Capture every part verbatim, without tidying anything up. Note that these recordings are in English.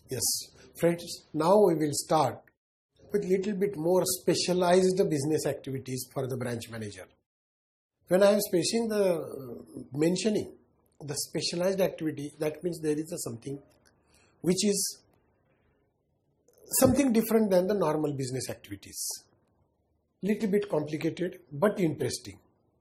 Yes, friends, now we will start with little bit more specialized business activities for the branch manager. When I am spacing the uh, mentioning the specialized activity, that means there is a something which is something different than the normal business activities. Little bit complicated but interesting.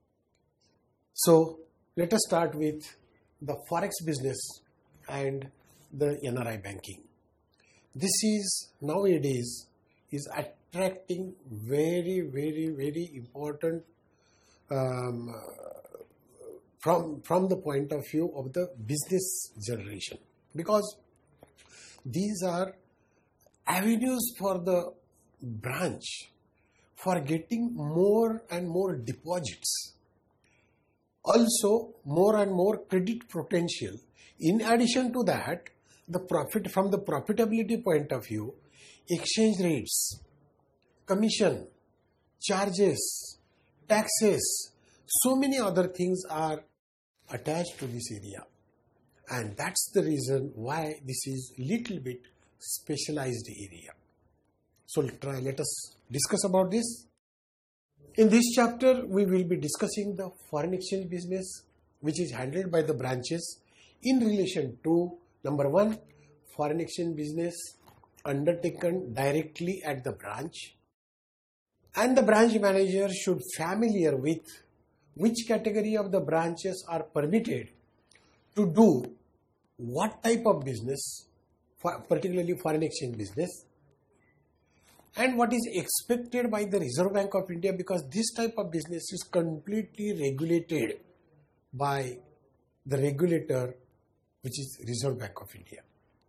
So let us start with the forex business and the N R I banking. This is nowadays is attracting very, very, very important um, from, from the point of view of the business generation, because these are avenues for the branch for getting more and more deposits, also more and more credit potential. In addition to that, the profit from the profitability point of view, exchange rates, commission, charges, taxes, so many other things are attached to this area, and that's the reason why this is little bit specialized area. So try, let us discuss about this. In this chapter, we will be discussing the foreign exchange business, which is handled by the branches in relation to number one, foreign exchange business undertaken directly at the branch, and the branch manager should familiar with which category of the branches are permitted to do what type of business, particularly foreign exchange business, and what is expected by the Reserve Bank of India, because this type of business is completely regulated by the regulator, which is Reserve Bank of India.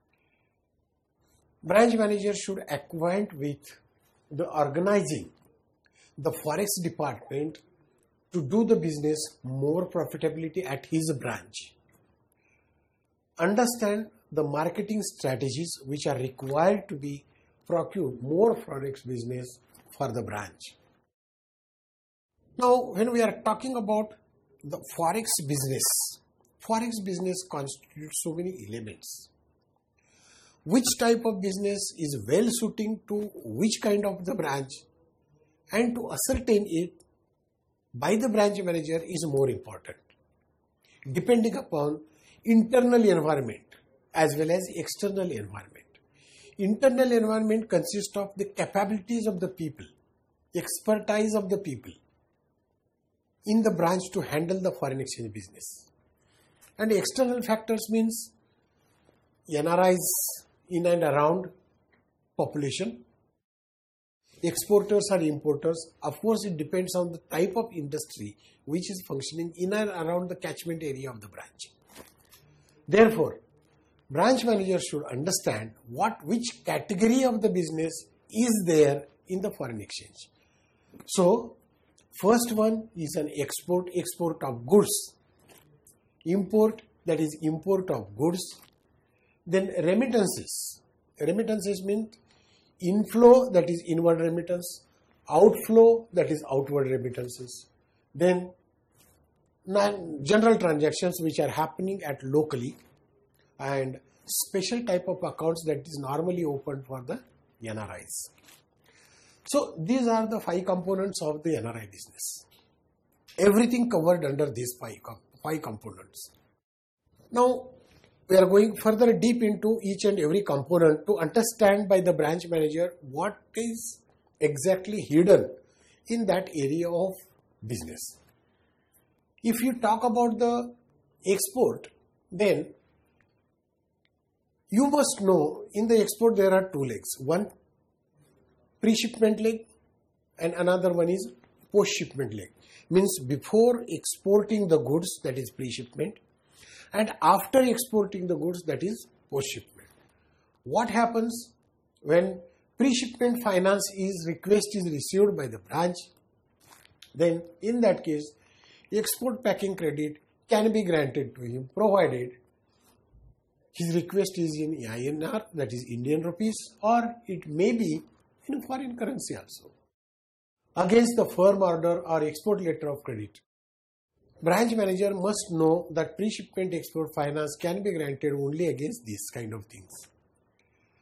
Branch manager should acquaint with the organizing the forex department to do the business more profitability at his branch. Understand the marketing strategies which are required to be procured more forex business for the branch. Now, when we are talking about the forex business, forex business constitutes so many elements. Which type of business is well suiting to which kind of the branch, and to ascertain it by the branch manager is more important, depending upon internal environment as well as external environment. Internal environment consists of the capabilities of the people, expertise of the people in the branch to handle the foreign exchange business. And external factors means N R Is in and around population, exporters or importers. Of course, it depends on the type of industry which is functioning in and around the catchment area of the branch. Therefore, branch manager should understand what which category of the business is there in the foreign exchange. So, first one is an export, export of goods. Import, that is import of goods. Then remittances. Remittances means inflow, that is inward remittance. Outflow, that is outward remittances. Then general transactions which are happening at locally, and special type of accounts that is normally opened for the N R Is. So these are the five components of the N R I business. Everything covered under these five, five components. Now we are going further deep into each and every component to understand by the branch manager what is exactly hidden in that area of business. If you talk about the export, then you must know in the export there are two legs. One pre-shipment leg and another one is post-shipment leg. Means before exporting the goods, that is pre-shipment, and after exporting the goods, that is post-shipment. What happens when pre-shipment finance is request is received by the branch? Then in that case, export packing credit can be granted to him provided his request is in I N R, that is Indian rupees, or it may be in foreign currency also, against the firm order or export letter of credit. Branch manager must know that pre-shipment export finance can be granted only against these kind of things.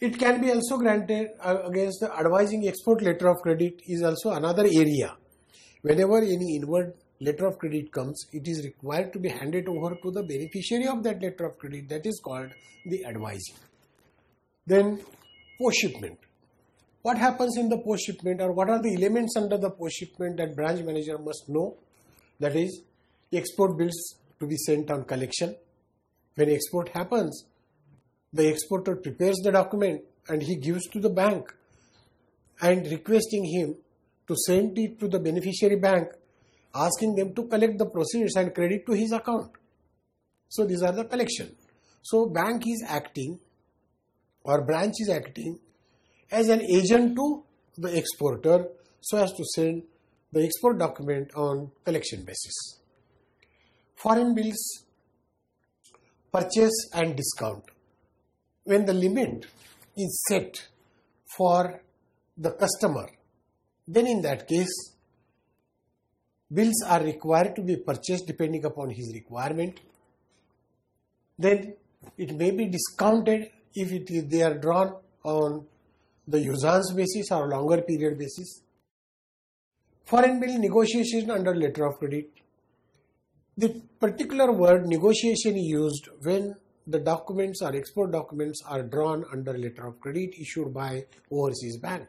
It can be also granted uh, against the advising export letter of credit is also another area. Whenever any inward letter of credit comes, it is required to be handed over to the beneficiary of that letter of credit. That is called the advising. Then post shipment. What happens in the post shipment, or what are the elements under the post shipment that branch manager must know? That is, export bills to be sent on collection. When export happens, the exporter prepares the document and he gives to the bank and requesting him to send it to the beneficiary bank, asking them to collect the proceeds and credit to his account. So these are the collection. So bank is acting, or branch is acting as an agent to the exporter so as to send the export document on collection basis. Foreign bills, purchase and discount. When the limit is set for the customer, then in that case, bills are required to be purchased depending upon his requirement. Then it may be discounted if it is, they are drawn on the usance basis or longer period basis. Foreign bill negotiation under letter of credit. The particular word negotiation is used when the documents or export documents are drawn under letter of credit issued by overseas bank.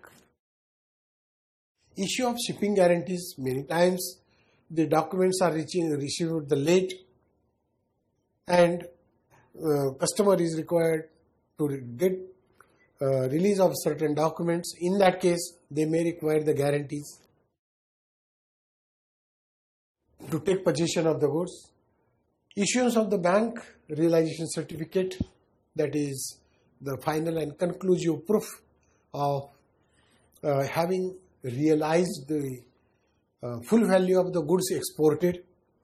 Issue of shipping guarantees. Many times the documents are reaching, received the late, and uh, customer is required to get uh, release of certain documents. In that case, they may require the guarantees to take possession of the goods. Issuance of the bank realization certificate, that is the final and conclusive proof of uh, having realized the uh, full value of the goods exported.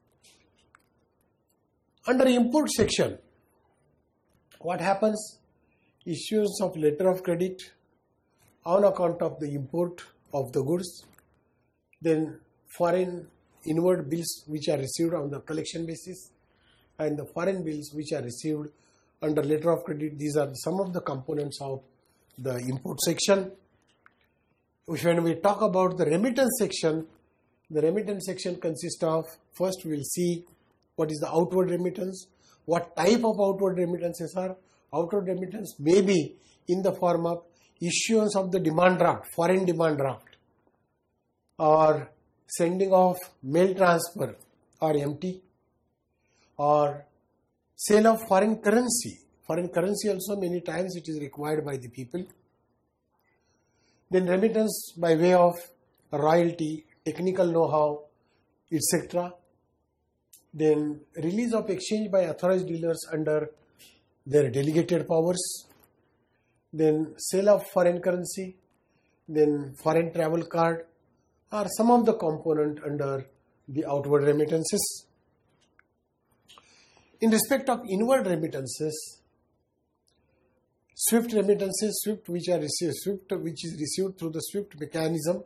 Under import section, what happens? Issuance of letter of credit on account of the import of the goods, then foreign inward bills which are received on the collection basis, and the foreign bills which are received under letter of credit. These are some of the components of the import section. When we talk about the remittance section, the remittance section consists of, first we will see what is the outward remittance, what type of outward remittances are. Outward remittance may be in the form of issuance of the demand draft, foreign demand draft, or sending of mail transfer or M T, or sale of foreign currency. Foreign currency also many times it is required by the people. Then remittance by way of royalty, technical know-how, et cetera. Then release of exchange by authorized dealers under their delegated powers. Then sale of foreign currency. Then foreign travel card are some of the component under the outward remittances. In respect of inward remittances, SWIFT remittances, SWIFT which are received, SWIFT which is received through the SWIFT mechanism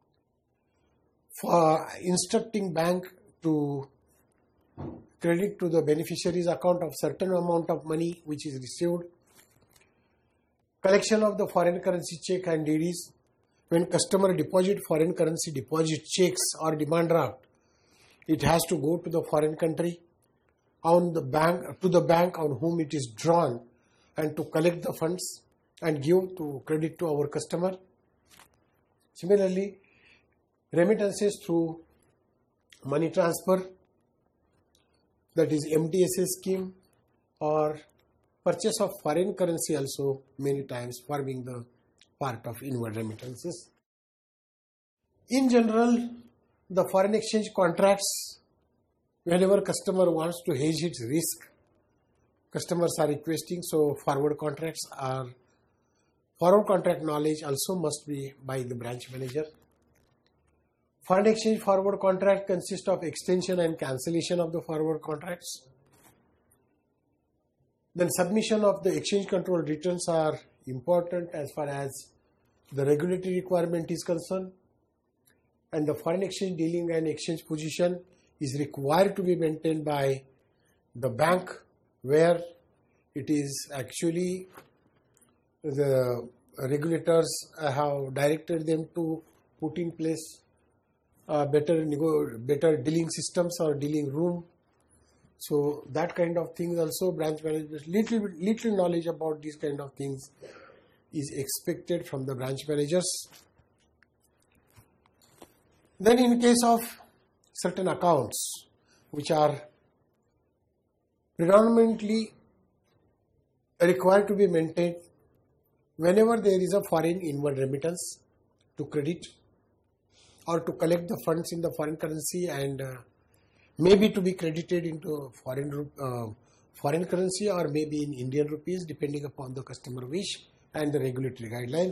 for instructing bank to credit to the beneficiary's account of certain amount of money which is received. Collection of the foreign currency check and D Ds. When customer deposit foreign currency deposit checks or demand draft, it has to go to the foreign country on the bank, to the bank on whom it is drawn, and to collect the funds and give to credit to our customer. Similarly, remittances through money transfer, that is M T S A scheme, or purchase of foreign currency also many times forming the part of inward remittances. In general, the foreign exchange contracts, whenever customer wants to hedge its risk, customers are requesting, so forward contracts are, forward contract knowledge also must be by the branch manager. Foreign exchange forward contract consists of extension and cancellation of the forward contracts. Then submission of the exchange control returns are important as far as the regulatory requirement is concerned, and the foreign exchange dealing and exchange position is required to be maintained by the bank where it is actually the regulators have directed them to put in place uh, better nego- better dealing systems or dealing room. So that kind of things also branch managers, little little knowledge about these kind of things is expected from the branch managers. Then in case of certain accounts which are predominantly required to be maintained whenever there is a foreign inward remittance to credit or to collect the funds in the foreign currency and uh, maybe to be credited into foreign uh, foreign currency or maybe in Indian rupees depending upon the customer wish and the regulatory guidelines.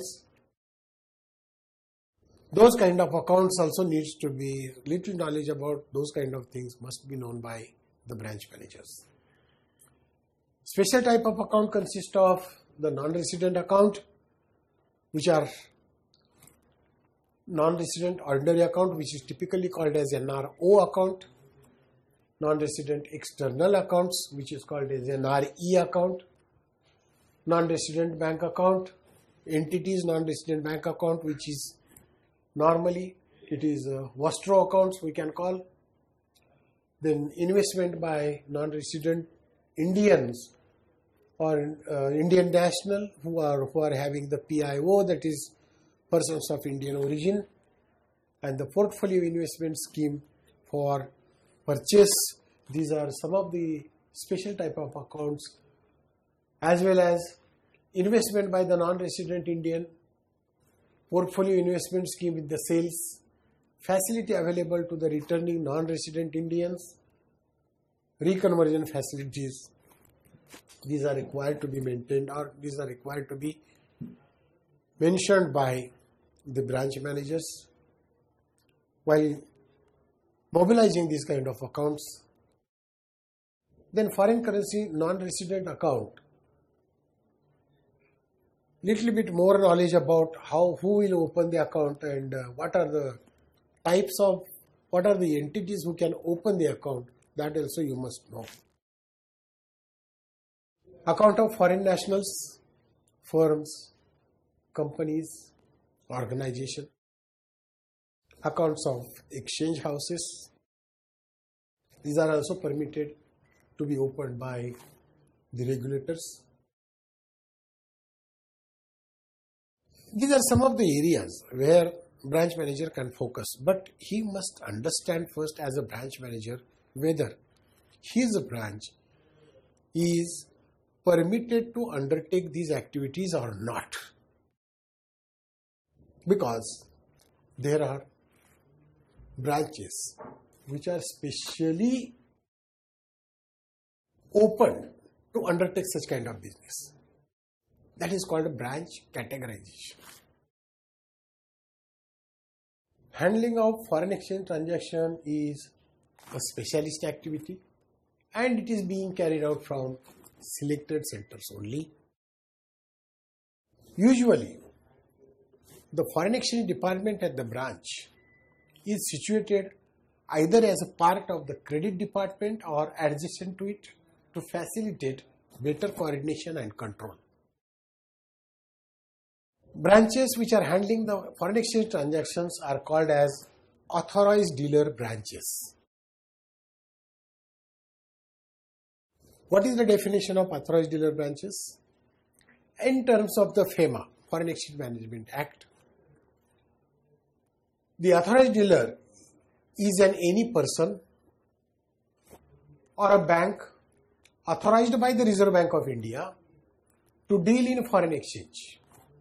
Those kind of accounts also needs to be little knowledge about those kind of things must be known by the branch managers. Special type of account consists of the non-resident account, which are non-resident ordinary account, which is typically called as N R O account, non-resident external accounts, which is called as N R E account, non-resident bank account, entities non-resident bank account, which is normally it is uh, Vostro accounts we can call, then investment by non-resident Indians or uh, Indian national who are who are having the P I O, that is persons of Indian origin, and the portfolio investment scheme for purchase. These are some of the special type of accounts, as well as investment by the non-resident Indian, portfolio investment scheme with the sales, facility available to the returning non-resident Indians, reconversion facilities. These are required to be maintained or these are required to be mentioned by the branch managers while mobilizing these kind of accounts. Then foreign currency non-resident account. Little bit more knowledge about how who will open the account and uh, what are the types of, what are the entities who can open the account, that also you must know. Account of foreign nationals, firms, companies, organization. Accounts of exchange houses. These are also permitted to be opened by the regulators. These are some of the areas where branch manager can focus, but he must understand first as a branch manager whether his branch is permitted to undertake these activities or not. Because there are branches which are specially open to undertake such kind of business. That is called a branch categorization. Handling of foreign exchange transaction is a specialist activity and it is being carried out from selected centers only. Usually, the foreign exchange department at the branch is situated either as a part of the credit department or adjacent to it to facilitate better coordination and control. Branches which are handling the foreign exchange transactions are called as authorized dealer branches. What is the definition of authorized dealer branches? In terms of the FEMA, Foreign Exchange Management Act, the authorized dealer is an any person or a bank authorized by the Reserve Bank of India to deal in foreign exchange.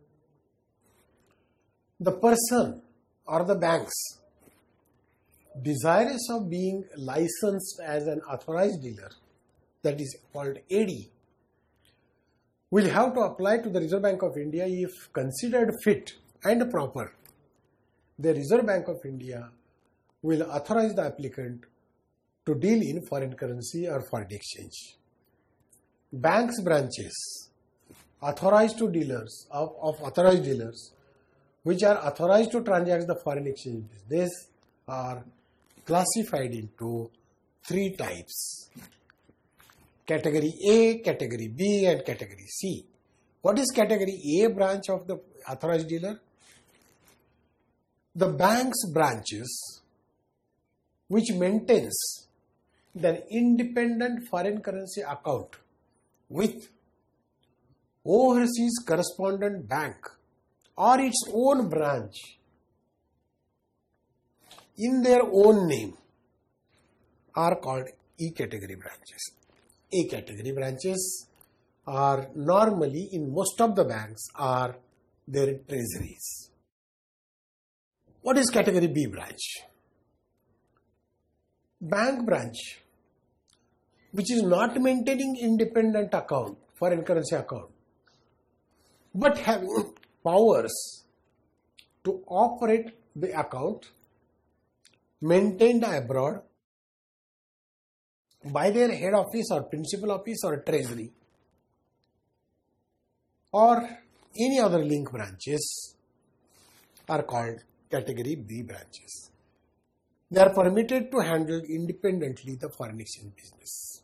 The person or the banks desirous of being licensed as an authorized dealer, that is called A D, will have to apply to the Reserve Bank of India if considered fit and proper. The Reserve Bank of India will authorize the applicant to deal in foreign currency or foreign exchange. Banks branches authorized to dealers of, of authorized dealers which are authorized to transact the foreign exchange business are classified into three types: Category A, Category B and Category C. What is category A branch of the authorized dealer? The bank's branches which maintains an independent foreign currency account with overseas correspondent bank or its own branch in their own name are called E category branches. A category branches are normally in most of the banks are their treasuries. What is category B branch? Bank branch which is not maintaining independent account, foreign currency account, but having powers to operate the account maintained abroad by their head office or principal office or treasury or any other link branches are called category B branches. They are permitted to handle independently the foreign exchange business.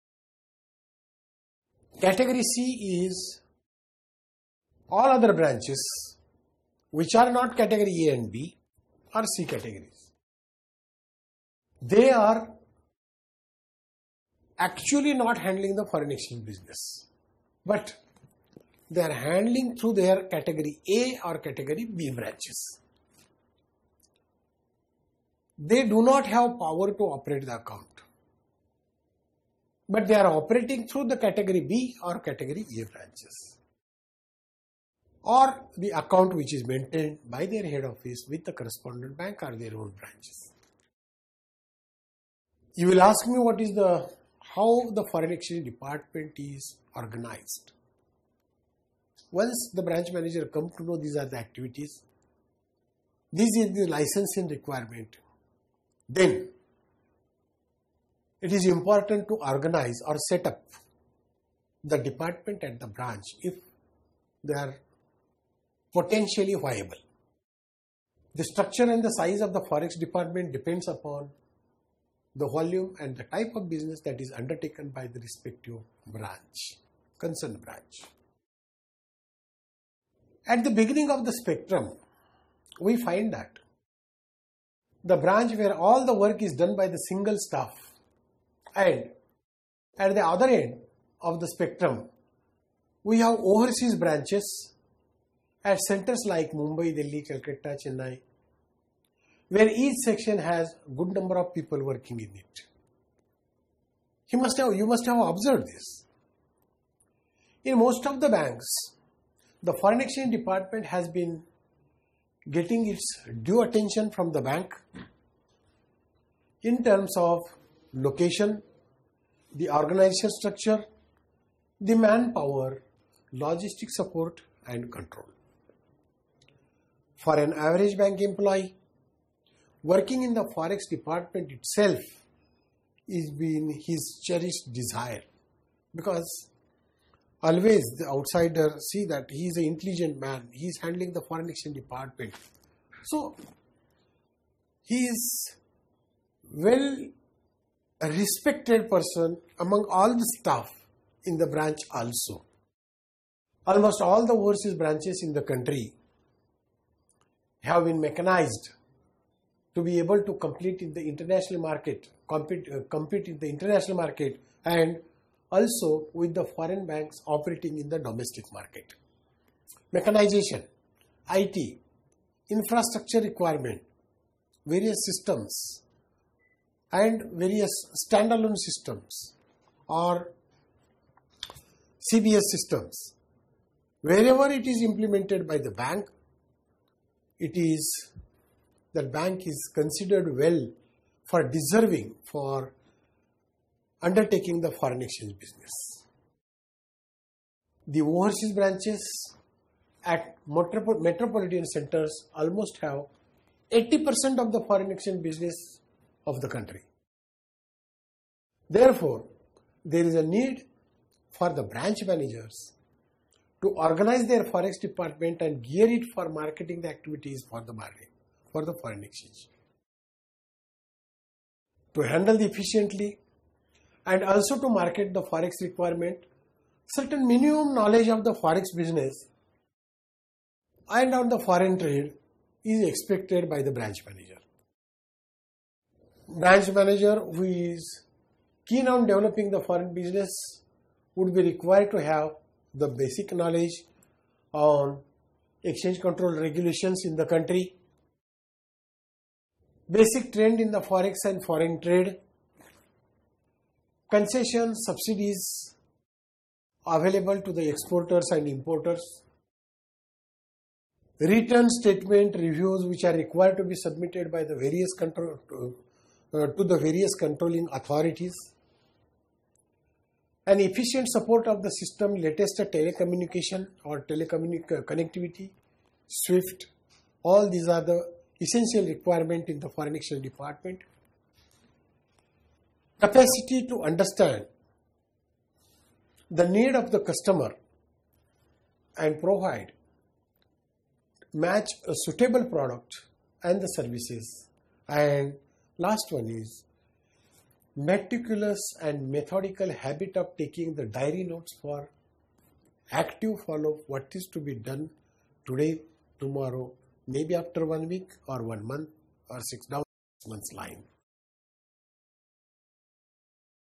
Category C is all other branches which are not category A and B or C categories. They are actually not handling the foreign exchange business, but they are handling through their category A or category B branches. They do not have power to operate the account, but they are operating through the category B or category A branches, or the account which is maintained by their head office with the correspondent bank or their own branches. You will ask me what is the how the foreign exchange department is organized. Once the branch manager comes to know these are the activities, this is the licensing requirement, then it is important to organize or set up the department at the branch if they are potentially viable. The structure and the size of the forex department depends upon the volume and the type of business that is undertaken by the respective branch, concerned branch. At the beginning of the spectrum, we find that the branch where all the work is done by the single staff, and at the other end of the spectrum, we have overseas branches at centers like Mumbai, Delhi, Calcutta, Chennai, where each section has a good number of people working in it. You must have, you must have observed this. In most of the banks, the foreign exchange department has been getting its due attention from the bank in terms of location, the organization structure, the manpower, logistic support and control. For an average bank employee, working in the forex department itself is been his cherished desire, because always the outsider see that he is an intelligent man, he is handling the foreign exchange department. So he is well a respected person among all the staff in the branch also. Almost all the overseas branches in the country have been mechanized to be able to compete in the international market, compete, uh, compete in the international market, and also with the foreign banks operating in the domestic market. Mechanization, I T, infrastructure requirement, various systems, and various standalone systems or C B S systems. Wherever it is implemented by the bank, it is that bank is considered well for deserving for undertaking the foreign exchange business. The overseas branches at metropolitan centers almost have eighty percent of the foreign exchange business of the country. Therefore, there is a need for the branch managers to organize their forex department and gear it for marketing the activities for the market, for the foreign exchange. To handle the efficiently and also to market the forex requirement, certain minimum knowledge of the forex business and on the foreign trade is expected by the branch manager. Branch manager who is keen on developing the foreign business would be required to have the basic knowledge on exchange control regulations in the country, basic trend in the forex and foreign trade, concession subsidies available to the exporters and importers, return statement reviews which are required to be submitted by the various control uh, to the various controlling authorities, and efficient support of the system, latest telecommunication or telecommunic connectivity, SWIFT. All these are the essential requirement in the foreign exchange department. Capacity to understand the need of the customer and provide match a suitable product and the services. And last one is meticulous and methodical habit of taking the diary notes for active follow what is to be done today, tomorrow, maybe after one week or one month or six down six months line.